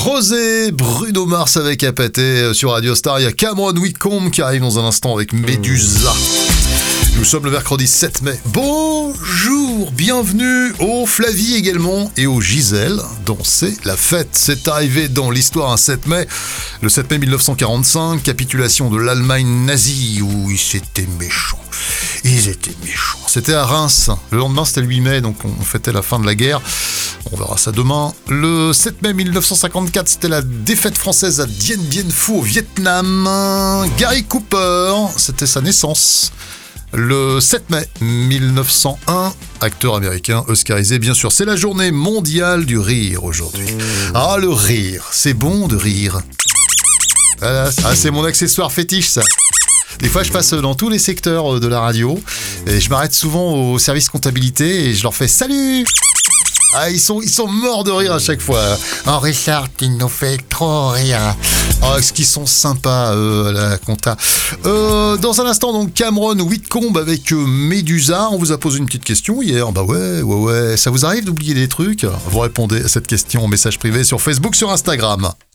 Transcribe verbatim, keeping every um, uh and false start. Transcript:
Rosé, Bruno Mars avec Apathé sur Radio Star. Il y a Cameron Whitcomb qui arrive dans un instant avec Médusa. Nous sommes le mercredi sept mai. Bonjour, bienvenue au Flavie également et au Gisèle dont c'est la fête. C'est arrivé dans l'histoire un sept mai, le sept mai mille neuf cent quarante-cinq, capitulation de l'Allemagne nazie où ils étaient méchants. Ils étaient méchants. C'était à Reims. Le lendemain, c'était le huit mai, donc on fêtait la fin de la guerre. On verra ça demain. Le sept mai mille neuf cent cinquante-quatre, c'était la défaite française à Dien Bien Phu au Vietnam. Gary Cooper, c'était sa naissance. Le sept mai mille neuf cent un, acteur américain oscarisé, bien sûr. C'est la journée mondiale du rire aujourd'hui. Ah, le rire, c'est bon de rire. Ah, c'est mon accessoire fétiche, ça. Des fois, je passe dans tous les secteurs de la radio et je m'arrête souvent au service comptabilité et je leur fais « Salut !» Ah, ils sont, ils sont morts de rire à chaque fois. Oh, Richard, tu nous fais trop rire. Oh, est-ce qu'ils sont sympas, euh, la compta. Euh, dans un instant, donc, Cameron Whitcomb avec euh, Médusa. On vous a posé une petite question hier. Bah ouais, ouais, ouais. Ça vous arrive d'oublier des trucs ? Vous répondez à cette question en message privé sur Facebook, sur Instagram.